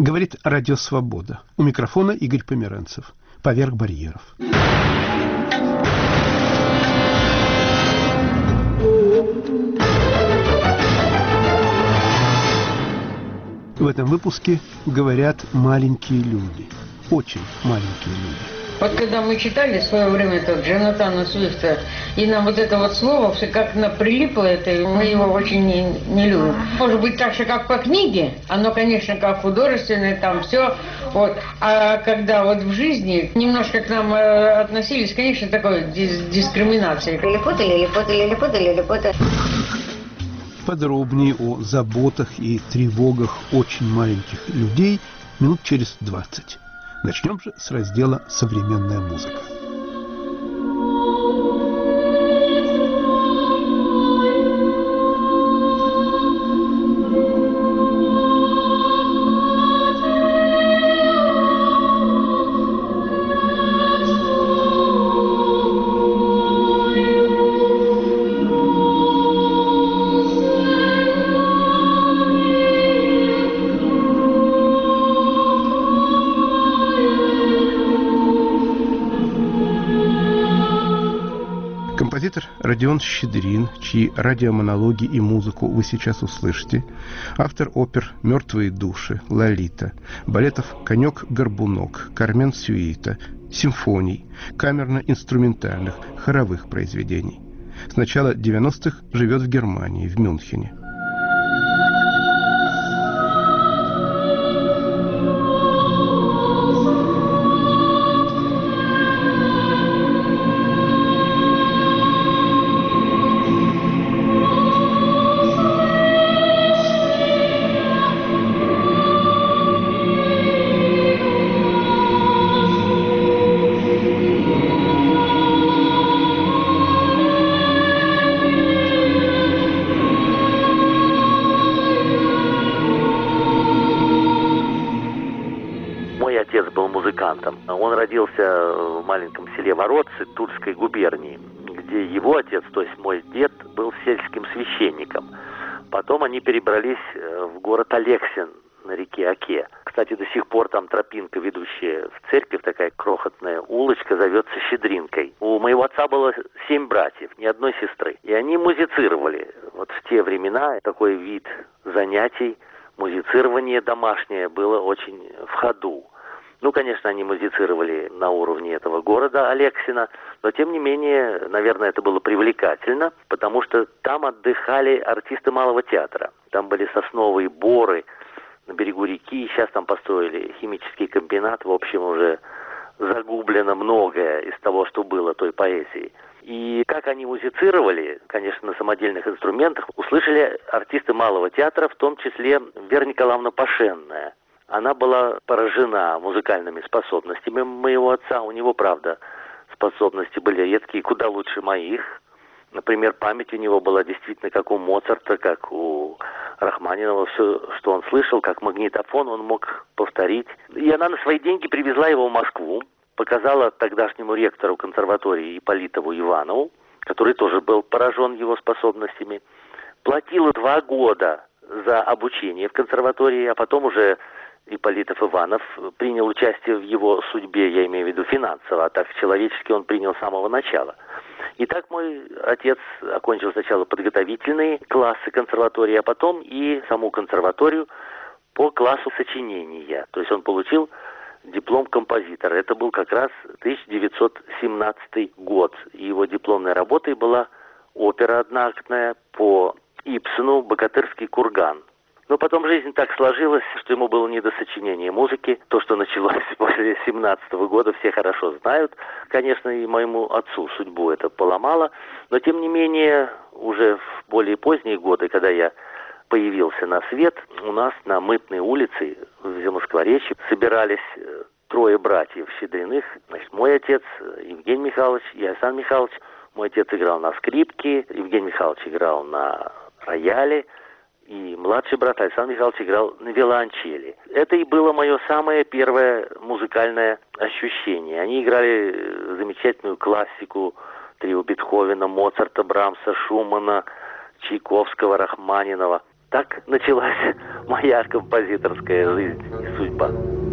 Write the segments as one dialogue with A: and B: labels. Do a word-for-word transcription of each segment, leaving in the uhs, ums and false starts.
A: Говорит Радио Свобода. У микрофона Игорь Померанцев. Поверх барьеров. В этом выпуске говорят маленькие люди. Очень маленькие люди.
B: Вот когда мы читали в свое время этот Джонатана Свифта, и нам вот это вот слово все как-то прилипло, это, и мы его очень не, не любим. Может быть, так же, как по книге, оно, конечно, как художественное, там все, вот. А когда вот в жизни немножко к нам э, относились, конечно, такой дис- дискриминацией.
C: Лилипута, лилипута, лилипута, лилипута.
A: Подробнее о заботах и тревогах очень маленьких людей минут через двадцать. Начнем же с раздела «Современная музыка». Композитор Родион Щедрин, чьи радиомонологи и музыку вы сейчас услышите, автор опер «Мертвые души», «Лолита», балетов «Конек-горбунок», «Кармен Сюита», симфоний, камерно-инструментальных, хоровых произведений. С начала девяностых живет в Германии, в Мюнхене.
D: Он родился в маленьком селе Вородцы Тульской губернии, где его отец, то есть мой дед, был сельским священником. Потом они перебрались в город Алексин на реке Оке. Кстати, до сих пор там тропинка, ведущая в церковь, такая крохотная улочка, зовется Щедринкой. У моего отца было семь братьев, ни одной сестры. И они музицировали. Вот в те времена такой вид занятий, музицирование домашнее, было очень в ходу. Ну, конечно, они музицировали на уровне этого города Алексина, но, тем не менее, наверное, это было привлекательно, потому что там отдыхали артисты малого театра. Там были сосновые боры на берегу реки, сейчас там построили химический комбинат. В общем, уже загублено многое из того, что было той поэзии. И как они музицировали, конечно, на самодельных инструментах, услышали артисты малого театра, в том числе Вера Николаевна Пашенная. Она была поражена музыкальными способностями моего отца. У него, правда, способности были редкие, куда лучше моих. Например, память у него была действительно как у Моцарта, как у Рахманинова. Все, что он слышал, как магнитофон, он мог повторить. И она на свои деньги привезла его в Москву, показала тогдашнему ректору консерватории Ипполитову Иванову, который тоже был поражен его способностями. Платила два года за обучение в консерватории, а потом уже Ипполитов Иванов принял участие в его судьбе, я имею в виду финансово, а так человечески он принял с самого начала. И так мой отец окончил сначала подготовительные классы консерватории, а потом и саму консерваторию по классу сочинения. То есть он получил диплом композитора. Это был как раз тысяча девятьсот семнадцатый год. И его дипломной работой была опера одноактная по Ипсену «Богатырский курган». Но потом жизнь так сложилась, что ему было не до сочинения музыки. То, что началось после семнадцатого года, все хорошо знают. Конечно, и моему отцу судьбу это поломало. Но, тем не менее, уже в более поздние годы, когда я появился на свет, у нас на Мытной улице в Замоскворечье собирались трое братьев Щедриных. Значит, мой отец Евгений Михайлович и Александр Михайлович. Мой отец играл на скрипке, Евгений Михайлович играл на рояле, и младший брат Александр Михайлович играл на виолончели. Это и было мое самое первое музыкальное ощущение. Они играли замечательную классику, трио Бетховена, Моцарта, Брамса, Шумана, Чайковского, Рахманинова. Так началась моя композиторская жизнь и судьба.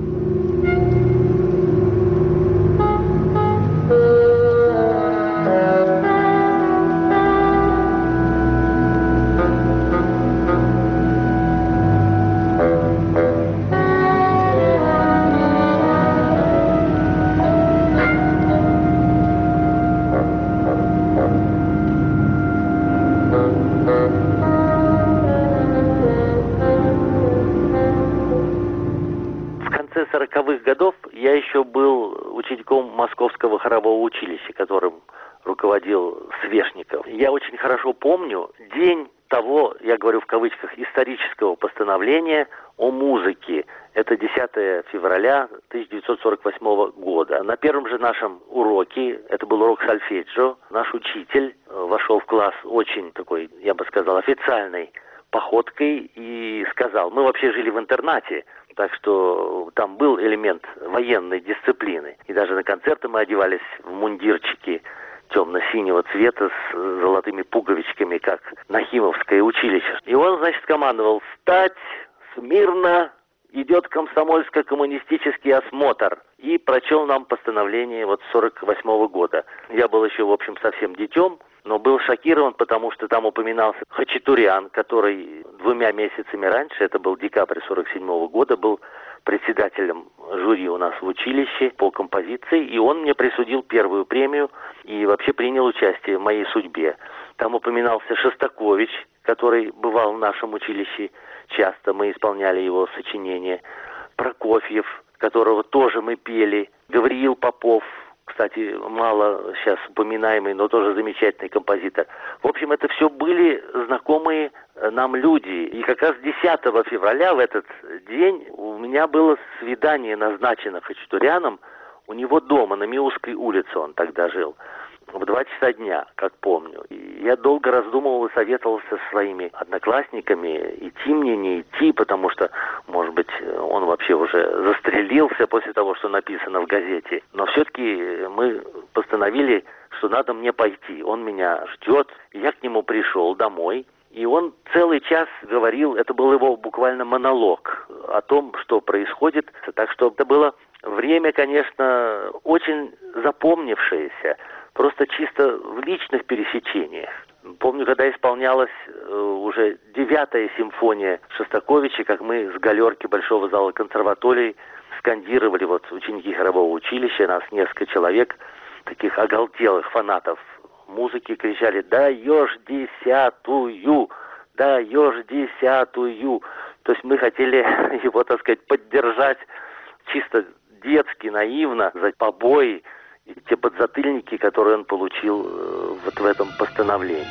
D: сороковых годов я еще был учеником Московского хорового училища, которым руководил Свешников. Я очень хорошо помню день того, я говорю в кавычках, исторического постановления о музыке. Это десятое февраля тысяча девятьсот сорок восьмого года. На первом же нашем уроке, это был урок сольфеджио, наш учитель вошел в класс очень такой, я бы сказал, официальной походкой и сказал, мы вообще жили в интернате, так что там был элемент военной дисциплины. И даже на концерты мы одевались в мундирчики темно-синего цвета с золотыми пуговичками, как Нахимовское училище. И он, значит, командовал: «Встать смирно, идет комсомольско-коммунистический осмотр». И прочел нам постановление вот сорок восьмого года. Я был еще, в общем, совсем детем, но был шокирован, потому что там упоминался Хачатурян, который двумя месяцами раньше, это был декабрь сорок седьмого года, был председателем жюри у нас в училище по композиции, и он мне присудил первую премию и вообще принял участие в моей судьбе. Там упоминался Шостакович, который бывал в нашем училище часто, мы исполняли его сочинения, Прокофьев, которого тоже мы пели, Гавриил Попов, кстати, мало сейчас упоминаемый, но тоже замечательный композитор. В общем, это все были знакомые нам люди. И как раз десятого февраля в этот день у меня было свидание назначено Хачатуряном у него дома, на Миусской улице он тогда жил, в два часа дня, как помню. И я долго раздумывал и советовался со своими одноклассниками, идти мне, не идти, потому что, может быть, он вообще уже застрелился после того, что написано в газете. Но все-таки мы постановили, что надо мне пойти. Он меня ждет. Я к нему пришел домой, и он целый час говорил, это был его буквально монолог о том, что происходит. Так что это было время, конечно, очень запомнившееся, просто чисто в личных пересечениях. Помню, когда исполнялась э, уже девятая симфония Шостаковича, как мы с галерки Большого зала консерватории скандировали, вот ученики хорового училища, нас несколько человек, таких оголтелых фанатов музыки, кричали: «Даешь десятую! Даешь десятую!» То есть мы хотели его, так сказать, поддержать чисто детски, наивно, за побои, и те подзатыльники, которые он получил э, вот в этом постановлении.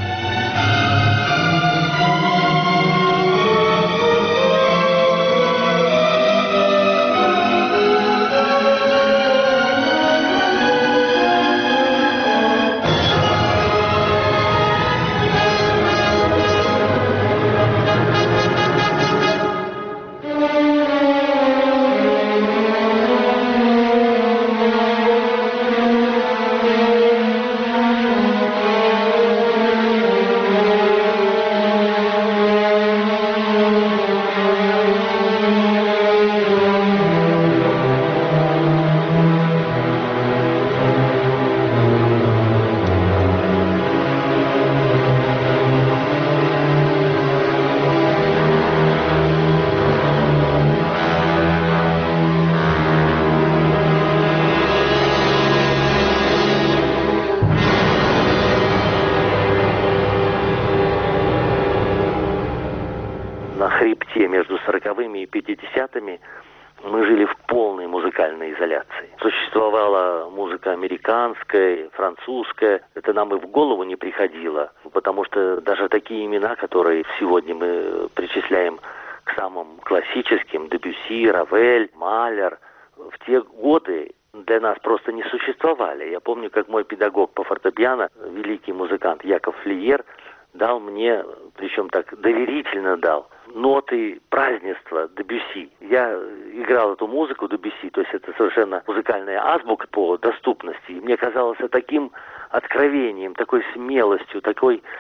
D: Между сороковыми и пятидесятыми мы жили в полной музыкальной изоляции. Существовала музыка американская, французская. Это нам и в голову не приходило, потому что даже такие имена, которые сегодня мы причисляем к самым классическим, Дебюсси, Равель, Малер, в те годы для нас просто не существовали. Я помню, как мой педагог по фортепиано, великий музыкант Яков Флиер, дал мне, причем так доверительно дал, ноты празднества Дебюсси. Я играл эту музыку Дебюсси, то есть это совершенно музыкальная азбука по доступности. И мне казалось это таким откровением, такой смелостью, такой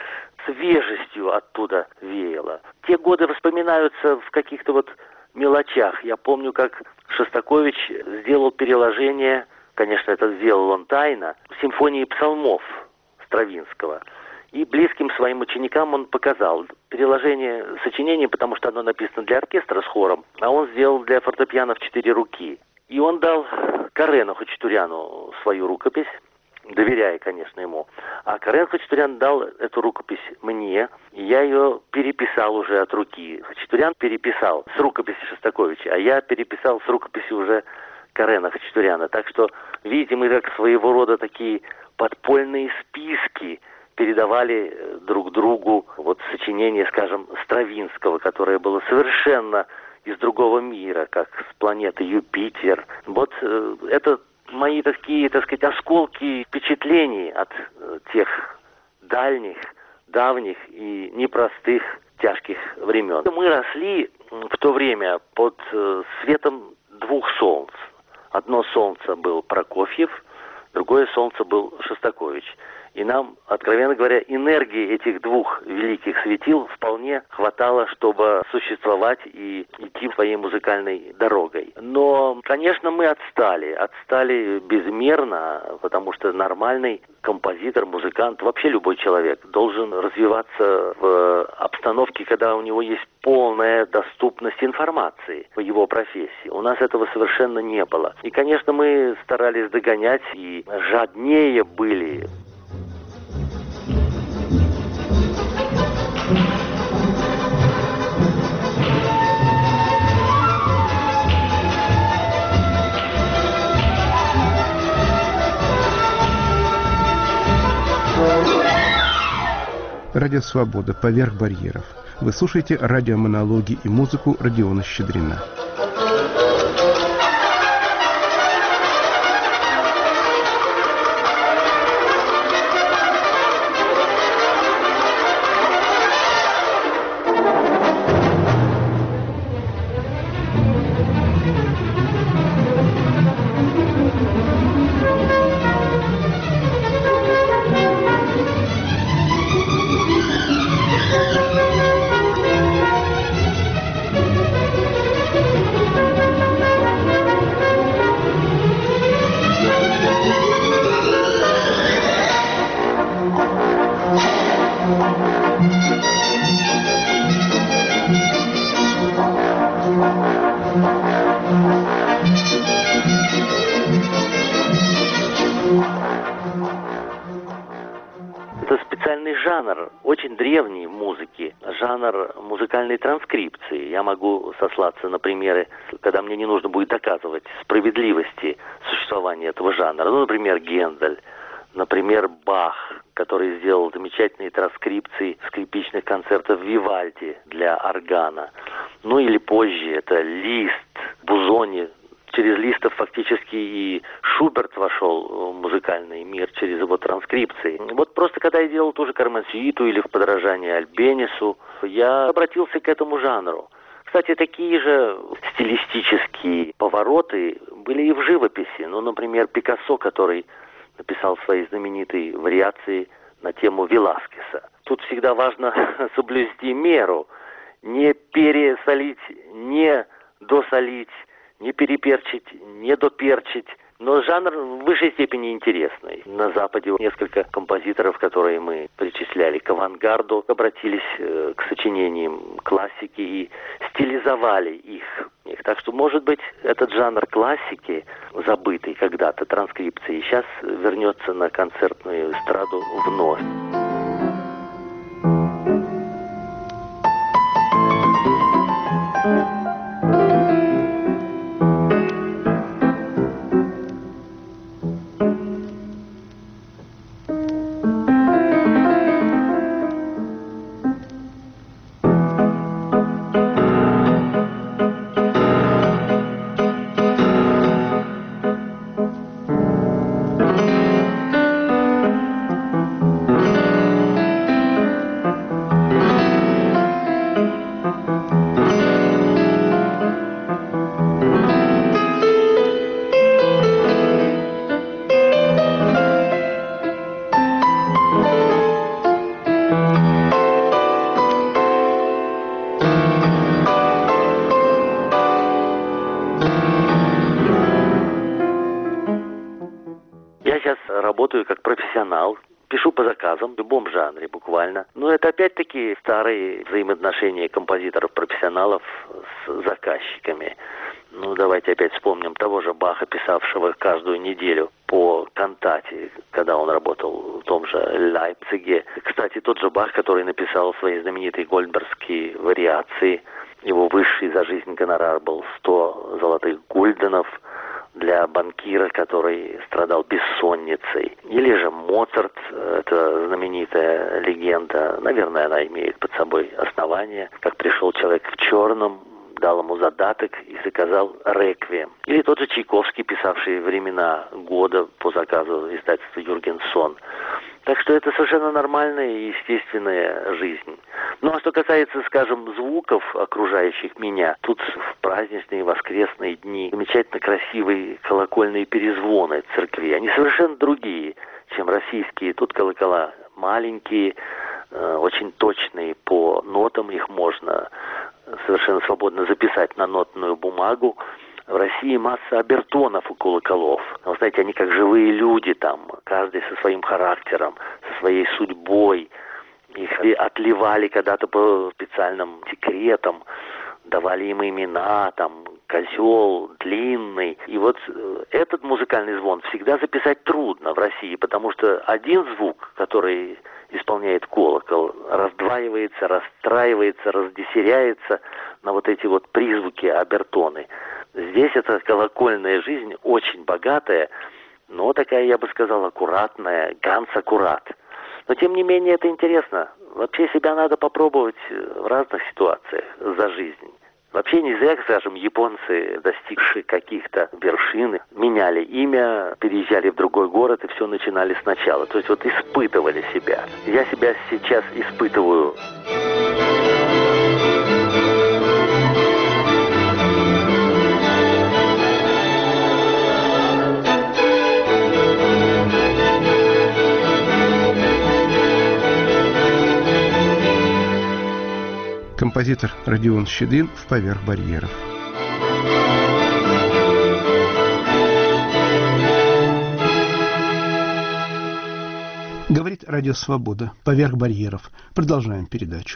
D: свежестью оттуда веяло. Те годы вспоминаются в каких-то вот мелочах. Я помню, как Шостакович сделал переложение, конечно, это сделал он тайно, симфонии псалмов Стравинского. И близким своим ученикам он показал переложение сочинения, потому что оно написано для оркестра с хором, а он сделал для фортепиано в четыре руки. И он дал Карену Хачатуряну свою рукопись, доверяя, конечно, ему. А Карен Хачатурян дал эту рукопись мне, и я ее переписал уже от руки. Хачатурян переписал с рукописи Шостаковича, а я переписал с рукописи уже Карена Хачатуряна. Так что, видите, мы как своего рода такие подпольные списки передавали друг другу вот сочинение, скажем, Стравинского, которое было совершенно из другого мира, как с планеты Юпитер. Вот э, это мои такие, так сказать, осколки впечатлений от э, тех дальних, давних и непростых, тяжких времен. Мы росли в то время под э, светом двух солнц. Одно солнце был Прокофьев, другое солнце был Шостакович. И нам, откровенно говоря, энергии этих двух великих светил вполне хватало, чтобы существовать и идти своей музыкальной дорогой. Но, конечно, мы отстали. Отстали безмерно, потому что нормальный композитор, музыкант, вообще любой человек должен развиваться в обстановке, когда у него есть полная доступность информации в его профессии. У нас этого совершенно не было. И, конечно, мы старались догонять и жаднее были.
A: Радио «Свобода. Поверх барьеров». Вы слушаете радиомонологи и музыку Родиона Щедрина.
D: Жанр очень древний в музыке, жанр музыкальной транскрипции. Я могу сослаться на примеры, когда мне не нужно будет доказывать справедливости существования этого жанра. Ну, например, Гендель, например, Бах, который сделал замечательные транскрипции скрипичных концертов Вивальди для органа. Ну или позже это Лист, Бузони. Через Листов фактически и Шуберт вошел в музыкальный мир через его транскрипции. Вот просто когда я делал ту же Кармен-сюиту или в подражание Альбенису, я обратился к этому жанру. Кстати, такие же стилистические повороты были и в живописи. Ну, например, Пикассо, который написал свои знаменитые вариации на тему Веласкеса. Тут всегда важно соблюсти меру, не пересолить, не досолить, не переперчить, не доперчить. Но жанр в высшей степени интересный. На Западе несколько композиторов, которые мы причисляли к авангарду, обратились э, к сочинениям классики и стилизовали их. Так что, может быть, этот жанр классики, забытый когда-то транскрипции, сейчас вернется на концертную эстраду вновь. Я сейчас работаю как профессионал, пишу по заказам в любом жанре буквально. Но это опять-таки старые взаимоотношения композиторов-профессионалов с заказчиками. Ну, давайте опять вспомним того же Баха, писавшего каждую неделю по кантате, когда он работал в том же Лейпциге. Кстати, тот же Бах, который написал свои знаменитые гольдбергские вариации, его высший за жизнь гонорар был сто золотых гульденов для банкира, который страдал бессонницей. Или же Моцарт, это знаменитая легенда, наверное, она имеет под собой основание, как пришел человек в черном, дал ему задаток и заказал реквием. Или тот же Чайковский, писавший «Времена года» по заказу издательства Юргенсон. Так что это совершенно нормальная и естественная жизнь. Ну а что касается, скажем, звуков, окружающих меня, тут в праздничные воскресные дни замечательно красивые колокольные перезвоны церкви. Они совершенно другие, чем российские. Тут колокола маленькие, очень точные по нотам, их можно совершенно свободно записать на нотную бумагу. В России масса обертонов у колоколов. Вы знаете, они как живые люди там, каждый со своим характером, со своей судьбой. Их отливали когда-то по специальным секретам, давали им имена, там, козел, длинный. И вот этот музыкальный звон всегда записать трудно в России, потому что один звук, который исполняет колокол, раздваивается, расстраивается, раздесеряется на вот эти вот призвуки, обертоны. Здесь эта колокольная жизнь очень богатая, но такая, я бы сказал, аккуратная, ганс аккурат. Но, тем не менее, это интересно. Вообще себя надо попробовать в разных ситуациях за жизнь. Вообще не зря, скажем, японцы, достигшие каких-то вершин, меняли имя, переезжали в другой город и все начинали сначала. То есть вот испытывали себя. Я себя сейчас испытываю.
A: Композитор Родион Щедрин в «Поверх барьеров». Говорит Радио Свобода. «Поверх барьеров». Продолжаем передачу.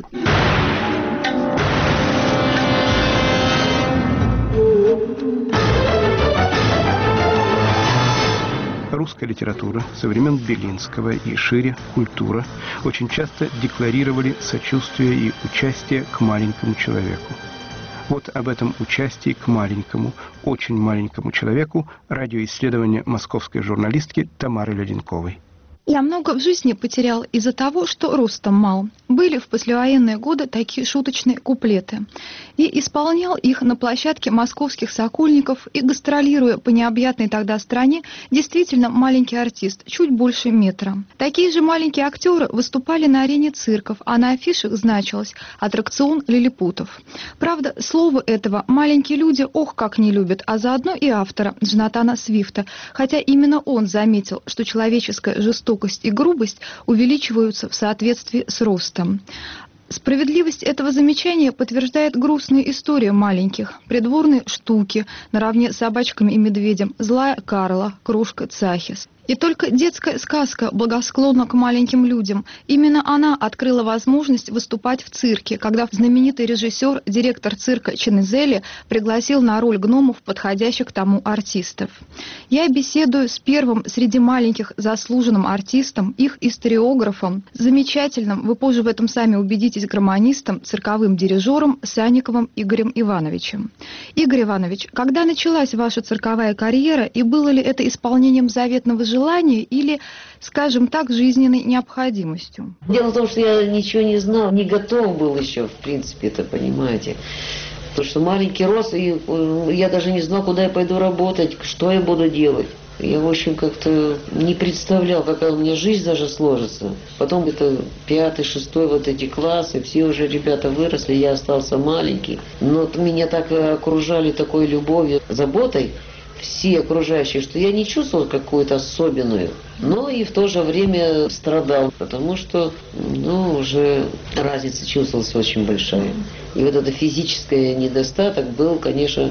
A: Русская литература со времен Белинского и шире культура очень часто декларировали сочувствие и участие к маленькому человеку. Вот об этом участии к маленькому, очень маленькому человеку радиоисследование московской журналистки Тамары Леденковой.
E: Я много в жизни потерял из-за того, что ростом мал. Были в послевоенные годы такие шуточные куплеты. И исполнял их на площадке московских «Сокольников» и, гастролируя по необъятной тогда стране, действительно маленький артист, чуть больше метра. Такие же маленькие актеры выступали на арене цирков, а на афишах значилось «Аттракцион лилипутов». Правда, слово этого маленькие люди ох как не любят, а заодно и автора Джонатана Свифта, хотя именно он заметил, что человеческая жестокость и грубость увеличиваются в соответствии с ростом. Справедливость этого замечания подтверждает грустная история маленьких, придворные штуки, наравне с собачками и медведем, злая Карла, крошка Цахис. И только детская сказка благосклонна к маленьким людям. Именно она открыла возможность выступать в цирке, когда знаменитый режиссер, директор цирка Ченезелли пригласил на роль гномов подходящих к тому артистов. Я беседую с первым среди маленьких заслуженным артистом, их историографом, замечательным, вы позже в этом сами убедитесь, гармонистом, цирковым дирижером Санниковым Игорем Ивановичем. Игорь Иванович, когда началась ваша цирковая карьера и было ли это исполнением заветного желания желание или, скажем так, жизненной необходимостью?
F: Дело в том, что я ничего не знал, не готов был еще, в принципе, это понимаете. Потому что маленький рост, и я даже не знал, куда я пойду работать, что я буду делать. Я, в общем, как-то не представлял, какая у меня жизнь даже сложится. Потом это пятый, шестой, вот эти классы, все уже ребята выросли, я остался маленький. Но меня так окружали такой любовью, заботой, все окружающие, что я не чувствовал какую-то особенную, но и в то же время страдал, потому что, ну, уже разница чувствовалась очень большая. И вот этот физический недостаток был, конечно,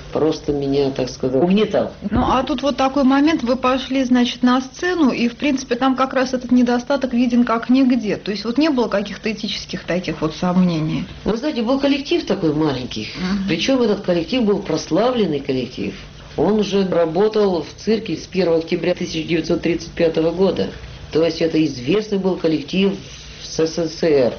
F: просто меня, так сказать, угнетал.
E: Ну, а тут вот такой момент, вы пошли, значит, на сцену, и, в принципе, там как раз этот недостаток виден как нигде. То есть вот не было каких-то этических таких вот сомнений.
F: Вы знаете, был коллектив такой маленький. Uh-huh. Причем этот коллектив был прославленный коллектив. Он уже работал в цирке с первого октября тысяча девятьсот тридцать пятого года. То есть это известный был коллектив в СССР.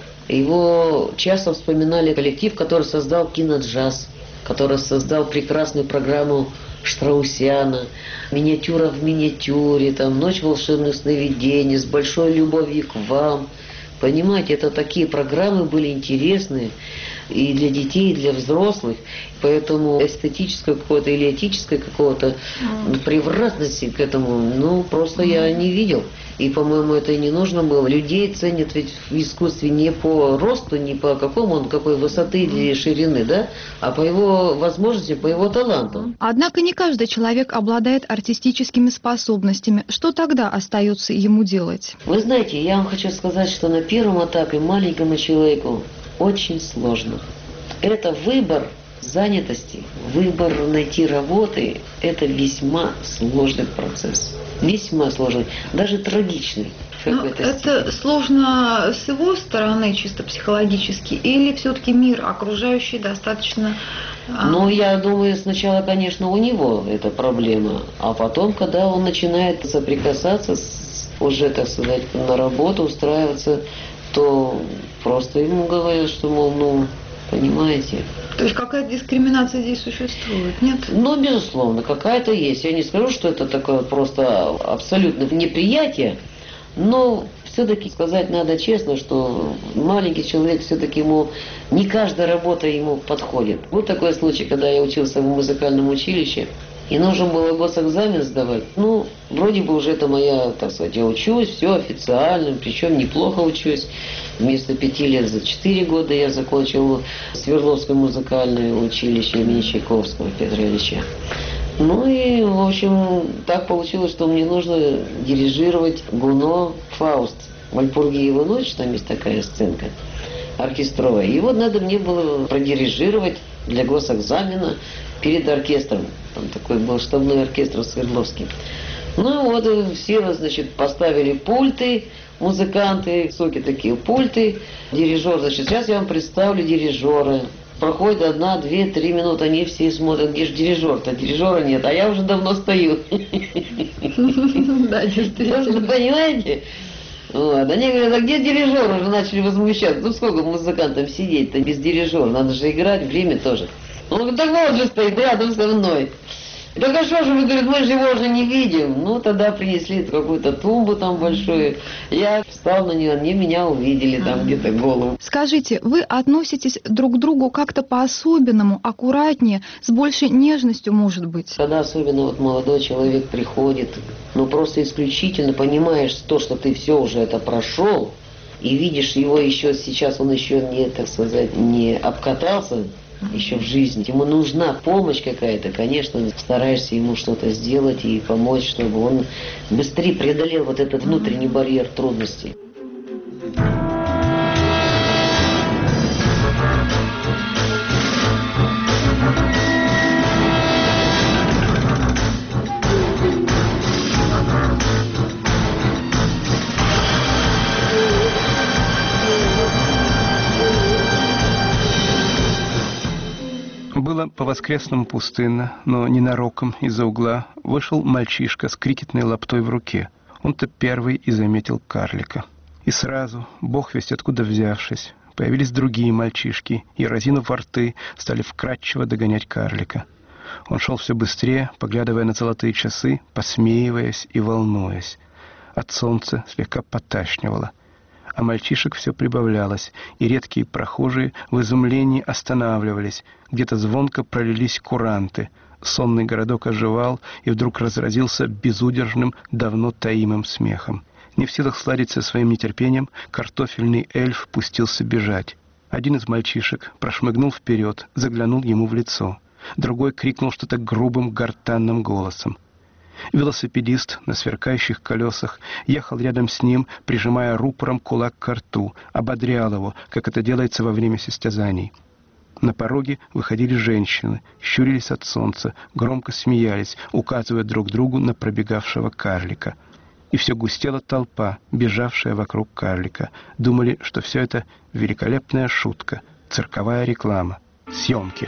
F: Его часто вспоминали коллектив, который создал киноджаз, который создал прекрасную программу Штраусяна, «Миниатюра в миниатюре», там «Ночь волшебных сновидений», «С большой любовью к вам». Понимаете, это такие программы были интересные и для детей, и для взрослых. Поэтому эстетическое какое-то или этическое какого-то превратности к этому, ну, просто я не видел. И, по-моему, это и не нужно было. Людей ценят ведь в искусстве не по росту, не по какому он, какой высоты или ширины, да, а по его возможностям, по его таланту.
E: Однако не каждый человек обладает артистическими способностями. Что тогда остается ему делать?
F: Вы знаете, я вам хочу сказать, что на первом этапе маленькому человеку очень сложно. Это выбор занятости, выбор найти работы, это весьма сложный процесс. Весьма сложный, даже трагичный.
E: Но это сложно с его стороны, чисто психологически, или все-таки мир окружающий достаточно...
F: Ну, я думаю, сначала, конечно, у него эта проблема, а потом, когда он начинает соприкасаться с, уже, так сказать, на работу, устраиваться, то просто ему говорят, что, мол, ну, понимаете...
E: То есть какая-то дискриминация здесь существует, нет?
F: Ну, безусловно, какая-то есть. Я не скажу, что это такое просто абсолютное неприятие, но все-таки сказать надо честно, что маленький человек все-таки ему, не каждая работа ему подходит. Был такой случай, когда я учился в музыкальном училище, и нужно было госэкзамен сдавать. Ну, вроде бы уже это моя, так сказать, я учусь, все официально, причем неплохо учусь. Вместо пяти лет за четыре года я закончил Свердловское музыкальное училище имени Чайковского Петра Ильича. Ну и, в общем, так получилось, что мне нужно дирижировать Гуно «Фауст». Вальпургиева ночь, там есть такая сценка оркестровая. И вот надо мне было продирижировать для госэкзамена перед оркестром. Там такой был штабной оркестр Свердловский. Ну вот все, значит, поставили пульты, музыканты, высокие такие пульты. Дирижер, значит, сейчас я вам представлю дирижера. Проходит одна, две, три минуты, они все смотрят, где же дирижер-то? Дирижера нет, а я уже давно стою.
E: Да, действительно.
F: Понимаете? Вот. Они говорят, а где дирижер? Уже начали возмущаться. Ну сколько музыкантам сидеть-то без дирижера? Надо же играть, время тоже. Он говорит, так вот же стоит рядом со мной. Так а что же, вы, говорит, мы же его уже не видим. Ну, тогда принесли какую-то тумбу там большую. Я встал на нее, они меня увидели там где-то голову.
E: Скажите, вы относитесь друг к другу как-то по-особенному, аккуратнее, с большей нежностью, может быть?
F: Когда особенно вот молодой человек приходит, ну, просто исключительно понимаешь то, что ты все уже это прошел, и видишь его еще сейчас, он еще не, так сказать, не обкатался, еще в жизни. Ему нужна помощь какая-то, конечно, стараешься ему что-то сделать и помочь, чтобы он быстрее преодолел вот этот внутренний барьер трудностей.
A: Было по-воскресному пустынно, но ненароком из-за угла вышел мальчишка с крикетной лаптой в руке. Он-то первый и заметил карлика. И сразу, бог весть откуда взявшись, появились другие мальчишки, и, разинув рты, стали вкратчиво догонять карлика. Он шел все быстрее, поглядывая на золотые часы, посмеиваясь и волнуясь. От солнца слегка поташнивало. А мальчишек все прибавлялось, и редкие прохожие в изумлении останавливались. Где-то звонко пролились куранты. Сонный городок оживал и вдруг разразился безудержным, давно таимым смехом. Не в силах сладить со своим нетерпением, картофельный эльф пустился бежать. Один из мальчишек прошмыгнул вперед, заглянул ему в лицо. Другой крикнул что-то грубым гортанным голосом. Велосипедист на сверкающих колесах ехал рядом с ним, прижимая рупором кулак к рту, ободрял его, как это делается во время состязаний. На пороге выходили женщины, щурились от солнца, громко смеялись, указывая друг другу на пробегавшего карлика. И все густела толпа, бежавшая вокруг карлика. Думали, что все это великолепная шутка, цирковая реклама, съемки.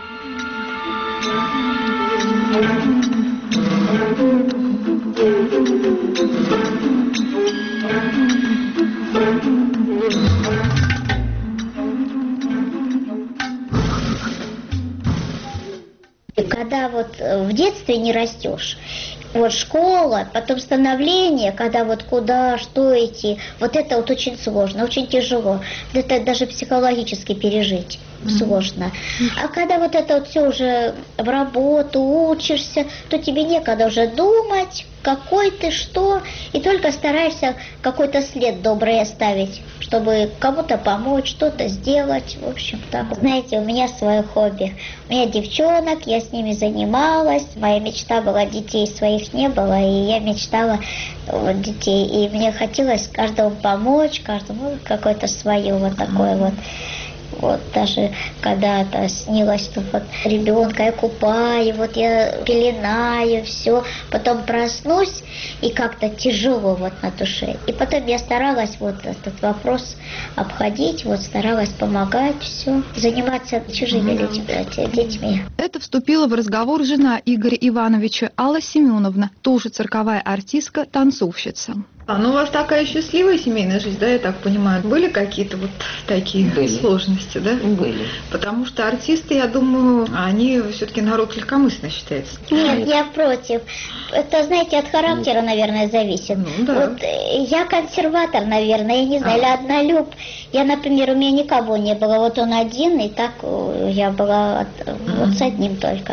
G: Когда вот в детстве не растешь, вот школа, потом становление, когда вот куда, что идти, вот это вот очень сложно, очень тяжело. Это даже психологически пережить сложно. А когда вот это вот все уже в работу, учишься, то тебе некогда уже думать, какой ты, что, и только стараешься какой-то след добрый оставить, чтобы кому-то помочь, что-то сделать, в общем так. Знаете, у меня свое хобби. У меня девчонок, я с ними занималась, моя мечта была, детей своих не было, и я мечтала вот, детей, и мне хотелось каждому помочь, каждому какое-то свое вот такое вот. Вот даже когда-то снилось, что вот ребенка я купаю, вот я пеленаю, все, потом проснусь, и как-то тяжело вот на душе. И потом я старалась вот этот вопрос обходить, вот старалась помогать, все, заниматься чужими людьми, детьми.
E: Это вступила в разговор жена Игоря Ивановича, Алла Семеновна, тоже цирковая артистка, танцовщица.
H: А, ну у вас такая счастливая семейная жизнь, да, я так понимаю. Были какие-то вот такие
F: Были.
H: сложности, да?
F: Были.
H: Потому что артисты, я думаю, они все-таки народ легкомысленный считается.
G: Нет, я против. Это, знаете, от характера, наверное, зависит.
H: Ну, да.
G: Вот э, я консерватор, наверное, я не знаю,
H: А.
G: или однолюб. Я, например, у меня никого не было. Вот он один, и так э, я была от-
H: Мгм.
G: вот с одним только.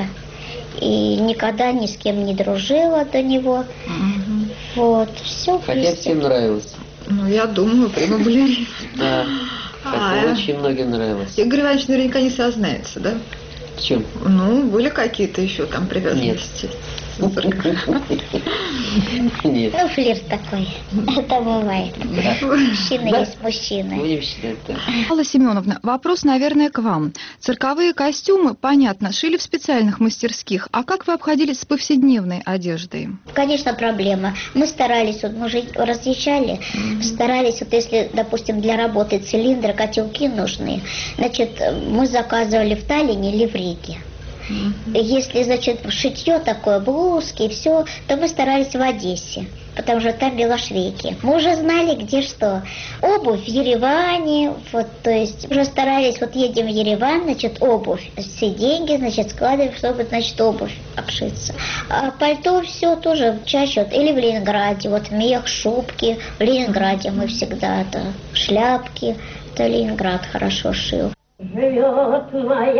G: И никогда ни с кем не дружила до него.
H: Мгм.
G: Вот, все
F: Хотя всем нравилось.
H: Ну, я думаю, прямо балерина.
F: Да.
H: А,
F: Хотя
H: э.
F: очень многим нравилось.
H: Игорь Иванович наверняка не сознается, да?
F: В чем?
H: Ну, были какие-то еще там привязанности?
F: Нет.
G: Ну, флирт такой. Это бывает. Мужчина
F: Да.
G: есть мужчина.
F: Будем считать так.
E: Алла Семеновна, вопрос, наверное, к вам. Цирковые костюмы, понятно, шили в специальных мастерских. А как вы обходились с повседневной одеждой?
G: Конечно, проблема. Мы старались, вот мы же разъезжали, старались, вот если, допустим, для работы цилиндра, котелки нужны, значит, мы заказывали в Таллине или в Риге. Если, значит, шитье такое, блузки и все, то мы старались в Одессе, потому что там белошвейки. Мы уже знали, где что. Обувь в Ереване, вот, то есть уже старались, вот едем в Ереван, значит, обувь, все деньги, значит, складываем, чтобы, значит, обувь обшиться. А пальто все тоже чаще, вот, или в Ленинграде, вот мех, шубки, в Ленинграде мы всегда, это шляпки, это Ленинград хорошо шил.
I: Живет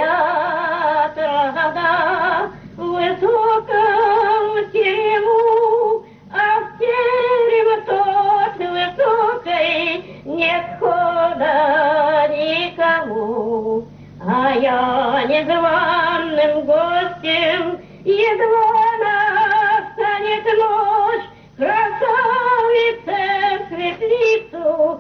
I: моя страна в высоком терему, а в терем тот высокой нет хода никому. А я незваным гостем едва настанет ночь, красавице светлицу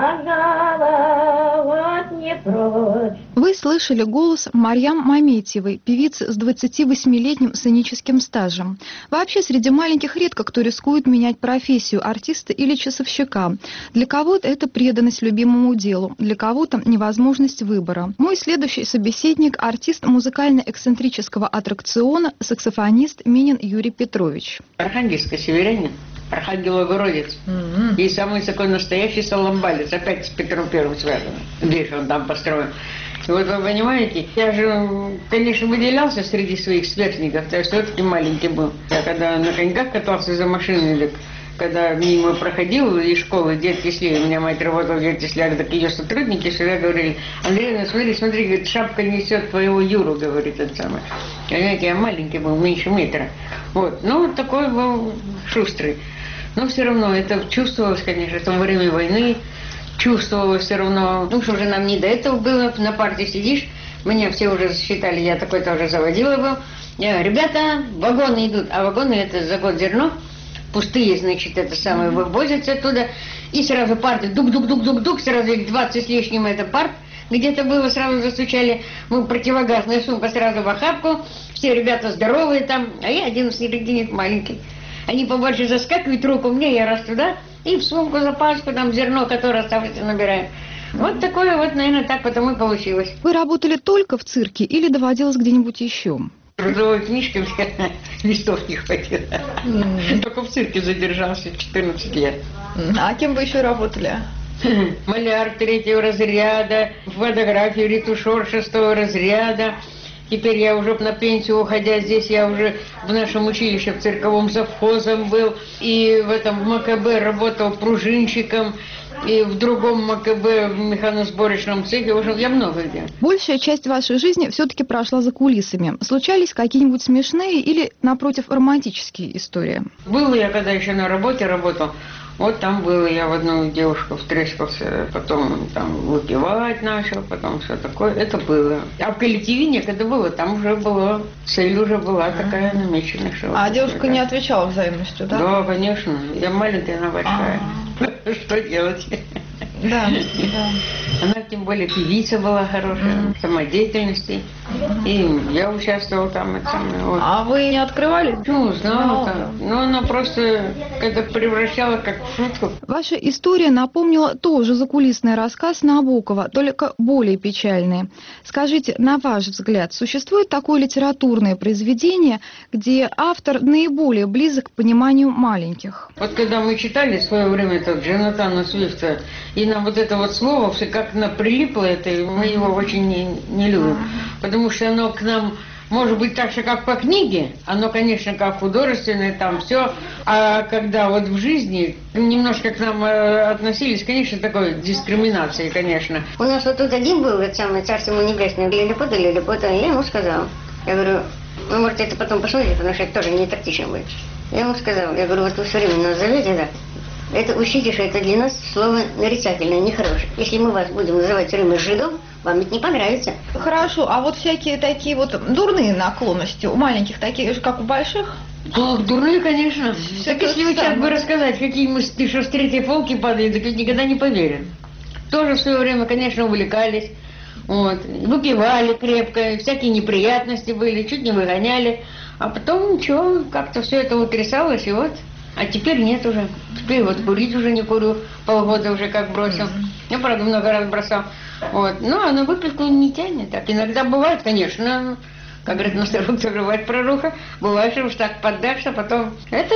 I: погаловать не прочь.
E: Вы слышали голос Марьям Маметьевой, певицы с двадцативосьмилетним сценическим стажем. Вообще, среди маленьких редко кто рискует менять профессию артиста или часовщика. Для кого-то это преданность любимому делу, для кого-то невозможность выбора. Мой следующий собеседник – артист музыкально-эксцентрического аттракциона, саксофонист Минин Юрий Петрович.
B: Архангельская северянин, Архангел Богородец.
H: Мгм.
B: И самый такой настоящий саламбалец, опять с Петром Первым связан. Дверь он там построен. И вот вы понимаете, я же, конечно, выделялся среди своих сверстников, так что все-таки маленький был. Я когда на коньках катался за машиной, так, когда мимо проходил из школы дед Кислей, у меня мать работала в дед Кислях, так ее сотрудники всегда говорили: Андреевна, смотри, смотри, говорит, шапка несет твоего Юру, говорит этот самый. Понимаете, я маленький был, меньше метра. Вот, ну, вот такой был шустрый. Но все равно это чувствовалось, конечно, в то время войны, чувствовалось все равно. Ну, что же нам не до этого было, на парте сидишь, меня все уже считали, я такой тоже заводила был. Я говорю: ребята, вагоны идут, а вагоны это за год зерно, пустые, значит, это самое, вывозятся оттуда, и сразу парты, дук-дук-дук-дук-дук, сразу их двадцать с лишним это парт, Где-то было, сразу застучали, мы противогазная сумка сразу в охапку, все ребята здоровые там, а я один в середине маленький. Они побольше заскакивают, руку мне, я раз туда, и в сумку за пачку, там зерно, которое оставшееся, набираем. Вот такое вот, наверное, так потому и получилось.
E: Вы работали только в цирке или доводилось где-нибудь еще?
B: Трудовой книжки листов не хватило. Mm. Только в цирке задержался четырнадцать лет.
H: А кем вы еще работали?
B: Маляр третьего разряда, фотографию, ретушер шестого разряда. Теперь я уже на пенсию уходя, здесь я уже в нашем училище в цирковом завхозом был. И в этом в МКБ работал пружинщиком. И в другом МКБ, в механосборочном цехе, уже я много где.
E: Большая часть вашей жизни все-таки прошла за кулисами. Случались какие-нибудь смешные или, напротив, романтические истории?
B: Был я, когда еще на работе работал, вот там было, я в одну девушку встретился, потом там выпивать начал, потом все такое, это было. А в коллективе некогда было, там уже было, цель уже была такая намечена.
H: А девушка не отвечала взаимностью, да?
B: Да, конечно, я маленькая, она большая. Что делать?
H: Да, да.
B: Она тем более певица была хорошая, mm-hmm. самодеятельности. И я участвовала там. Это самое, вот.
H: А вы не открывали?
B: Ну, знала там. Но она просто это превращала как в шутку.
E: Ваша история напомнила тоже закулисный рассказ Набокова, только более печальный. Скажите, на ваш взгляд, существует такое литературное произведение, где автор наиболее близок к пониманию маленьких?
B: Вот когда мы читали в свое время этот Джонатана Свифта, и нам вот это вот слово, все как оно прилипло, это, мы его очень не, не любим. Потому что оно к нам, может быть, так же, как по книге, оно, конечно, как художественное, там все. А когда вот в жизни немножко к нам э, относились, конечно, такой дискриминацией, конечно.
C: У нас вот тут один был, это самое, царство ему небесное, лилипут, лилипут, я ему сказал, я говорю, вы можете это потом посмотреть, потому что это тоже не тактично будет. Я ему сказал, я говорю, вот вы все время нас зовете, да? Это учите, что это для нас слово нарицательное, нехорошее. Если мы вас будем называть все время жидом, вам это не понравится.
H: Хорошо, а вот всякие такие вот дурные наклонности у маленьких, такие же, как у больших?
B: Да, дурные, конечно.
H: Все
B: так если вы сейчас бы рассказать, какие мы, ты что с третьей полки падали, так ведь никогда не поверят. Тоже в свое время, конечно, увлекались. Вот, выпивали крепко, всякие неприятности были, чуть не выгоняли. А потом ничего, как-то все это утрясалось, и вот... А теперь нет уже. Теперь вот курить уже не курю. Полгода уже как бросил. Я, правда, много раз бросал. Вот. Ну, а на выпивку не тянет. Так иногда бывает, конечно, как говорит Мастерок, тоже бывает проруха. Бывает, что уж так поддашь, а потом... Это,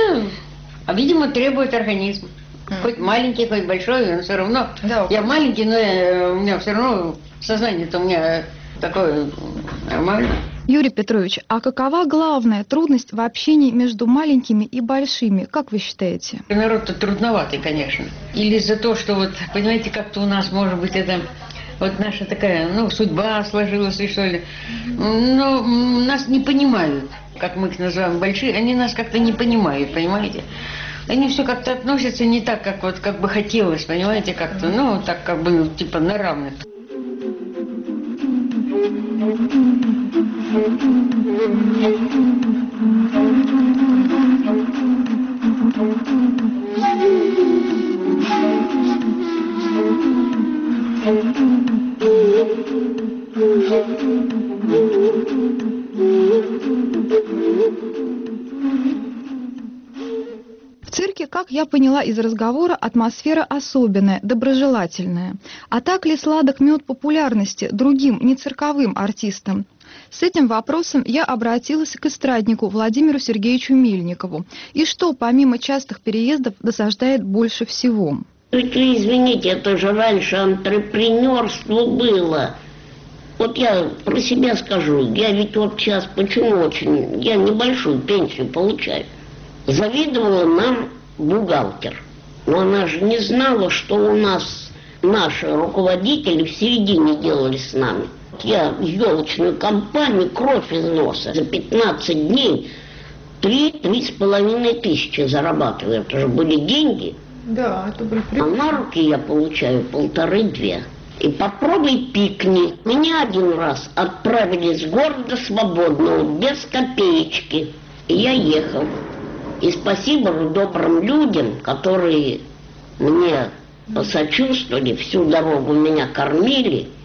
B: а, видимо, требует организм. Хоть маленький, хоть большой, он все равно... Да. Я маленький, но я, у меня все равно сознание-то у меня такое нормальное.
E: Юрий Петрович, а какова главная трудность в общении между маленькими и большими, как вы считаете?
B: Народ-то трудноватый, конечно. Или за то, что вот, понимаете, как-то у нас, может быть, это вот наша такая, ну, судьба сложилась, и что ли. Но нас не понимают, как мы их называем, большие, они нас как-то не понимают, понимаете? Они все как-то относятся не так, как вот как бы хотелось, понимаете, как-то, ну, так как бы, ну, типа на равных.
E: В цирке, как я поняла из разговора, атмосфера особенная, доброжелательная. А так ли сладок мед популярности другим, не цирковым артистам? С этим вопросом я обратилась к эстраднику Владимиру Сергеевичу Мельникову. И что, помимо частых переездов, досаждает больше всего?
J: Вы извините, это же раньше антрепренерство было. Вот я про себя скажу, я ведь вот сейчас, почему очень, я небольшую пенсию получаю. Завидовала нам бухгалтер. Но она же не знала, что у нас наши руководители в середине делали с нами. Я елочную компанию кровь из носа за пятнадцать дней три-три с половиной тысячи зарабатываю. Это же были деньги.
H: Да, это были
J: а на руки я получаю полторы-две. И попробуй пикни. Меня один раз отправили с города свободного, без копеечки. И я ехал. И спасибо добрым людям, которые мне посочувствовали, всю дорогу меня кормили.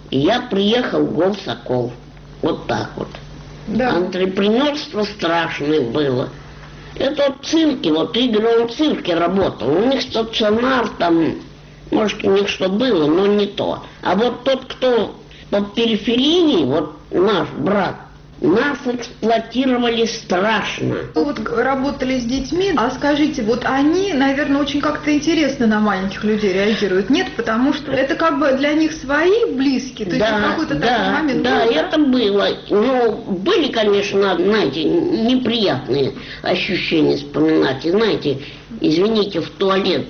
J: И я приехал в Голсокол. Вот так вот.
H: Да.
J: Антрепренерство страшное было. Это вот цирки, вот Игорь, он в цирке работал. У них стационар там, может, у них что было, но не то. А вот тот, кто по периферии, вот наш брат, нас эксплуатировали страшно.
H: Вы вот работали с детьми, а скажите, вот они, наверное, очень как-то интересно на маленьких людей реагируют, нет? Потому что это как бы для них свои близкие, то
J: да,
H: есть какой-то
J: да,
H: такой момент
J: да,
H: был,
J: это было. Но были, конечно, знаете, неприятные ощущения вспоминать. И знаете, извините, в туалет,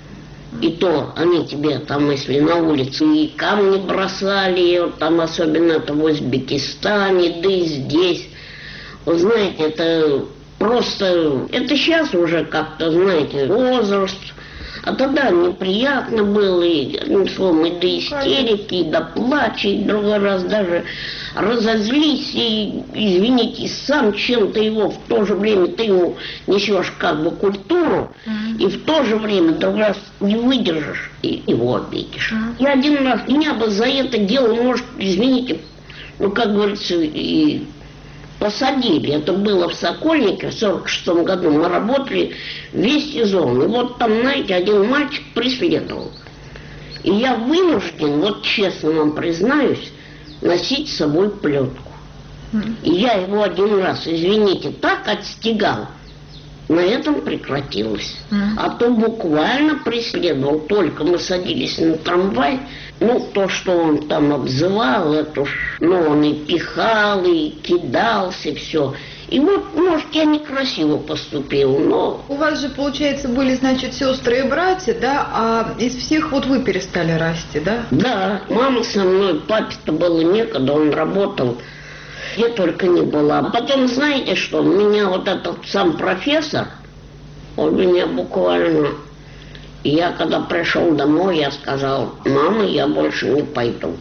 J: и то они тебе там, если на улице, и камни бросали, вот там особенно это в Узбекистане, да и здесь. Вы знаете, это просто, это сейчас уже как-то, знаете, возраст. А тогда неприятно было, и, одним словом, и до истерики, и до плача, и другой раз даже разозлись, и, извините, сам чем-то его, в то же время ты ему несешь как бы культуру, mm-hmm. и в то же время другой раз не выдержишь, и его обидишь. Mm-hmm. Я один раз, меня бы за это дело, может, извините, ну, как говорится, и посадили. Это было в Сокольнике в сорок шестом году. Мы работали весь сезон. И вот там, знаете, один мальчик преследовал. И я вынужден, вот честно вам признаюсь, носить с собой плетку. И я его один раз, извините, так отстегал. На этом прекратилось. А то буквально преследовал. Только мы садились на трамвай. Ну, то, что он там обзывал, это ж, ну, он и пихал, и кидался, все. И вот, может, я некрасиво поступил, но...
H: У вас же, получается, были, значит, сестры и братья, да? А из всех вот вы перестали расти, да?
J: Да, мама со мной, папе-то было некогда, он работал, где только не была. А потом, знаете что, меня вот этот сам профессор, он меня буквально... И я, когда пришел домой, я сказал: мама, я больше не пойду.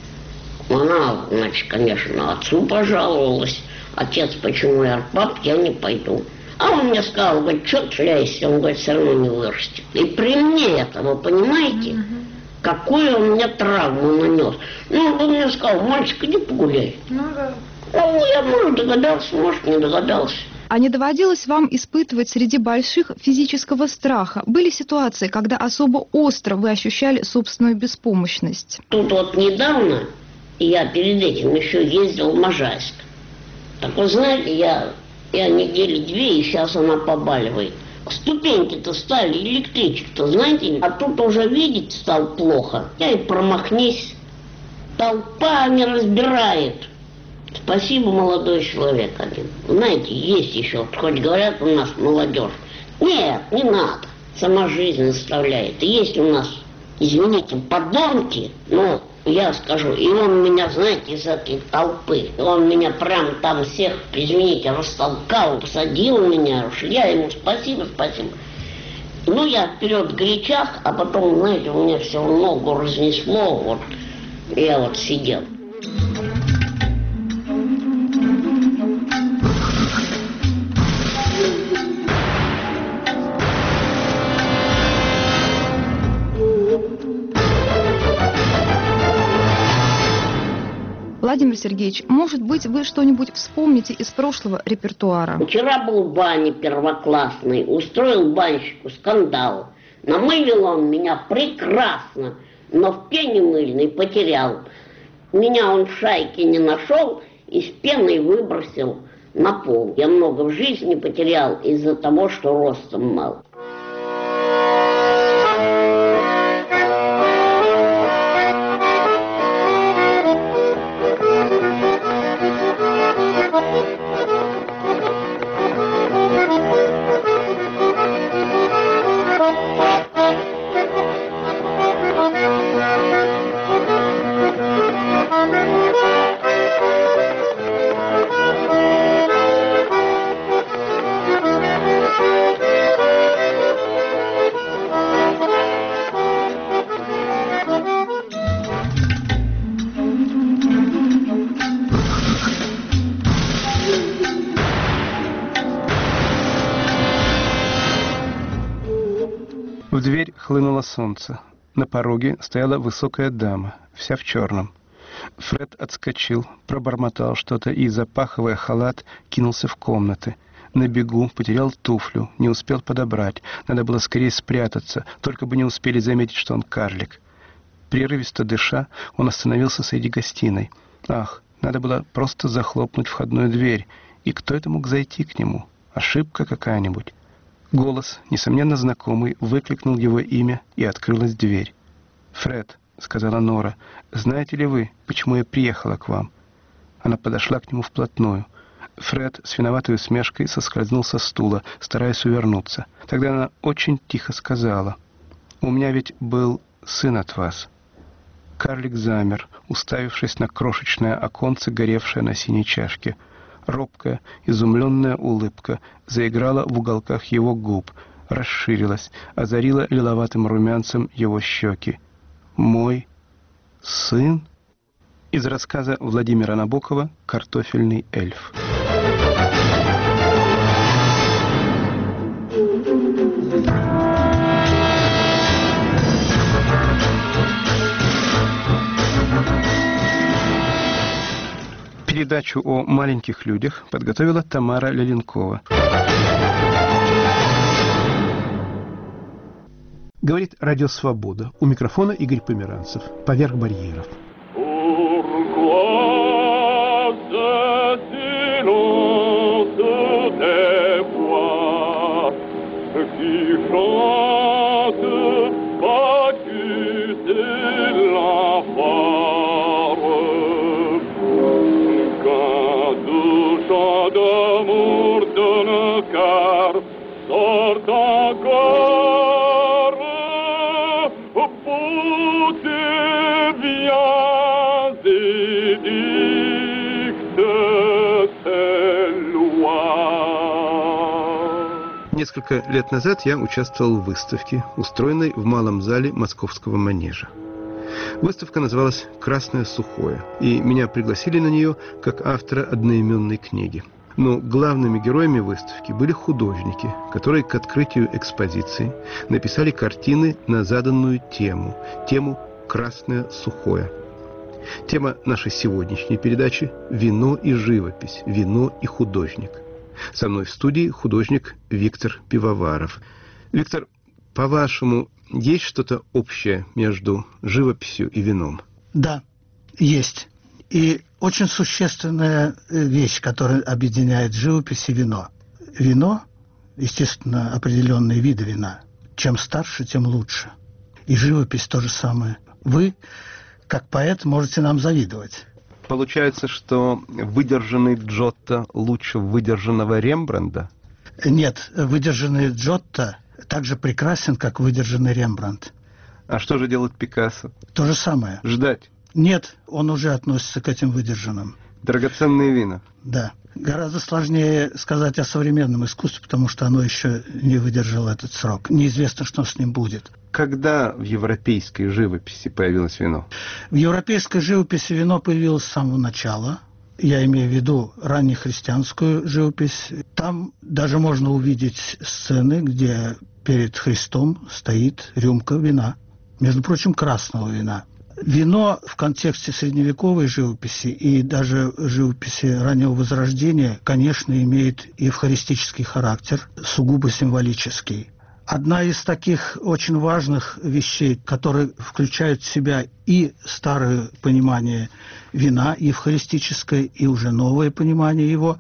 J: Она, значит, конечно, отцу пожаловалась. Отец, почему я? Пап, я не пойду. А он мне сказал: говорит, что ты шляешься? Он говорит, все равно не вырастет. И при мне это, вы понимаете, mm-hmm. какую он мне травму нанес. Ну, он мне сказал: мальчик, иди погуляй.
H: Ну, да.
J: Ну, я, может, догадался, может, не догадался.
E: А не доводилось вам испытывать среди больших физического страха? Были ситуации, когда особо остро вы ощущали собственную беспомощность?
J: Тут вот недавно, я перед этим еще ездил в Можайск. Так вы знаете, я, я недели две, и сейчас она побаливает. Ступеньки-то стали, электричек-то, знаете, а тут уже видеть стал плохо. Я и промахнись. Толпа не разбирает. Спасибо, молодой человек один. Знаете, есть еще, хоть говорят у нас молодежь. Нет, не надо. Сама жизнь заставляет. И есть у нас, извините, подонки, ну, я скажу, и он меня, знаете, из этой толпы, он меня прям там всех, извините, растолкал, посадил меня, я ему спасибо, спасибо. Ну, я вперед в горячах, а потом, знаете, у меня все ногу разнесло, вот, я вот сидел.
E: Владимир Сергеевич, может быть, вы что-нибудь вспомните из прошлого репертуара?
J: Вчера был в бане первоклассный, устроил банщику скандал. Намылил он меня прекрасно, но в пене мыльной потерял. Меня он в шайке не нашел и с пеной выбросил на пол. Я много в жизни потерял из-за того, что ростом мал.
A: В дверь хлынуло солнце. На пороге стояла высокая дама, вся в черном. Фред отскочил, пробормотал что-то и, запахивая халат, кинулся в комнаты. На бегу потерял туфлю, не успел подобрать. Надо было скорее спрятаться, только бы не успели заметить, что он карлик. Прерывисто дыша, он остановился среди гостиной. Ах, надо было просто захлопнуть входную дверь. И кто это мог зайти к нему? Ошибка какая-нибудь. Голос, несомненно знакомый, выкликнул его имя, и открылась дверь. «Фред», — сказала Нора, — «знаете ли вы, почему я приехала к вам?» Она подошла к нему вплотную. Фред с виноватой усмешкой соскользнул со стула, стараясь увернуться. Тогда она очень тихо сказала: «У меня ведь был сын от вас». Карлик замер, уставившись на крошечное оконце, горевшее на синей чашке. Робкая, изумленная улыбка заиграла в уголках его губ, расширилась, озарила лиловатым румянцем его щеки. «Мой сын?» Из рассказа Владимира Набокова «Картофельный эльф». Передачу о маленьких людях подготовила Тамара Леленкова. Говорит Радио Свобода. У микрофона Игорь Померанцев. Поверх барьеров. Несколько лет назад я участвовал в выставке, устроенной в малом зале Московского манежа. Выставка называлась «Красное сухое», и меня пригласили на нее как автора одноименной книги. Но главными героями выставки были художники, которые к открытию экспозиции написали картины на заданную тему, тему «Красное сухое». Тема нашей сегодняшней передачи – «Вино и живопись», «Вино и художник». Со мной в студии художник Виктор Пивоваров. Виктор, по-вашему, есть что-то общее между живописью и вином?
K: Да, есть. И очень существенная вещь, которая объединяет живопись и вино. Вино, естественно, определенные виды вина. Чем старше, тем лучше. И живопись то же самое. Вы, как поэт, можете нам завидовать.
A: Получается, что выдержанный Джотто лучше выдержанного Рембрандта?
K: Нет, выдержанный Джотто так же прекрасен, как выдержанный Рембрандт.
A: А что же делает Пикассо?
K: То же самое.
A: Ждать?
K: Нет, он уже относится к этим выдержанным.
A: Драгоценные вина?
K: Да. Гораздо сложнее сказать о современном искусстве, потому что оно еще не выдержало этот срок. Неизвестно, что с ним будет.
A: Когда в европейской живописи появилось вино?
K: В европейской живописи вино появилось с самого начала. Я имею в виду раннехристианскую живопись. Там даже можно увидеть сцены, где перед Христом стоит рюмка вина. Между прочим, красного вина. Вино в контексте средневековой живописи и даже живописи раннего Возрождения, конечно, имеет евхаристический характер, сугубо символический. Одна из таких очень важных вещей, которые включают в себя и старое понимание вина евхаристическое, и уже новое понимание его,